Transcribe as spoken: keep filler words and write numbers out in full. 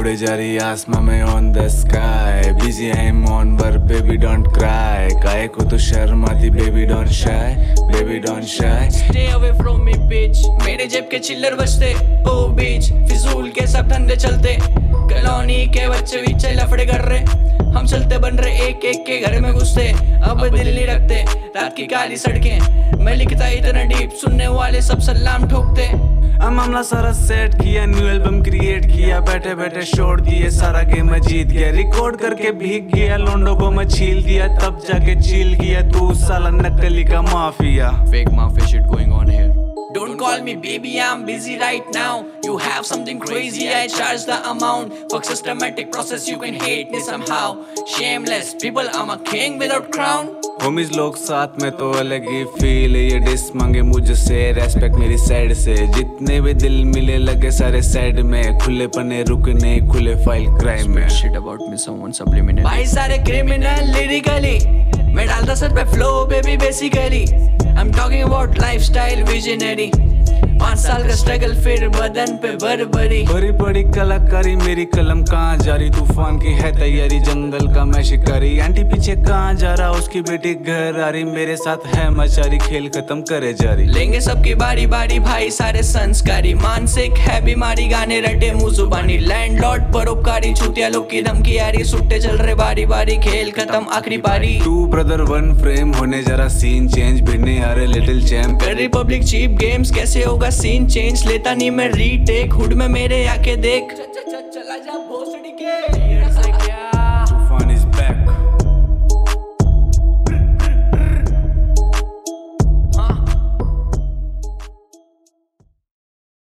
उड़े जा रही आसमां में on the sky, busy I am on work baby don't cry, काहे को तो शर्म आती baby don't shy, baby don't shy, stay away from me bitch. मेरे जेब के चिल्लर बजते ओ बीच, फिजूल के सब धंधे चलते, कॉलोनी के बच्चे बीच लफड़े कर रहे, हम चलते बन रहे एक एक के घर में घुसते, अब दिल नहीं रखते रात की काली सड़कें, मैं लिखता इतना डीप सुनने वाले सब सलाम ठोकते। हम मामला सारा सेट किया, न्यू एल्बम क्रिएट किया, बैठे बैठे शोर दिए, सारा गेम जीत गया, रिकॉर्ड करके भीग गया, लोंडो को मैं छील दिया, तब जाके चिल किया, तू साला नकली का mafia. Fake mafia shit going on here. Don't call me baby, I'm busy right now. You have something crazy, I charge the amount. Fuck systematic process, you can hate me somehow. Shameless people, I'm a king without crown. Homies लोग साथ में तो अलग ही feel, ये dish मांगे मुझसे, respect मेरी side से, जितने भी दिल मिले लगे सारे साइड में, खुले पने रुकने खुले फाइल क्राइम में। Shit about me, someone subliminal. भाई सारे क्रिमिनल लिरिकली, मैं डालता सर पे flow baby basically, I'm talking about lifestyle visionary. पाँच साल का स्ट्रगल फिर बदन पे बरबरी, बड़ी बड़ी कलाकारी मेरी कलम कहाँ जा रही, तूफान की है तैयारी, जंगल का मैं शिकारी, आंटी पीछे कहाँ जा रहा, उसकी बेटी घर आ रही, मेरे साथ है मचारी, खेल खत्म करे जारी, लेंगे सबकी बारी बारी भाई सारे संस्कारी, मानसिक है बीमारी, गाने रटे मुंह जुबानी, लैंडलॉर्ड परोपकारी, छूतिया लोग की धमकी आ रही, सुट्टे चल रहे बारी बारी, खेल खत्म आखिरी पारी, टू ब्रदर वन फ्रेम होने जरा सीन चेंज, भिड़ने आ रहे लिटिल चैम्प, कर रिपब्लिक चीप गेम्स कैसे होगा सीन चेंज, लेता नहीं मैं रीटेक, हुड में मेरे आके देख, चला जा भोसड़ी के।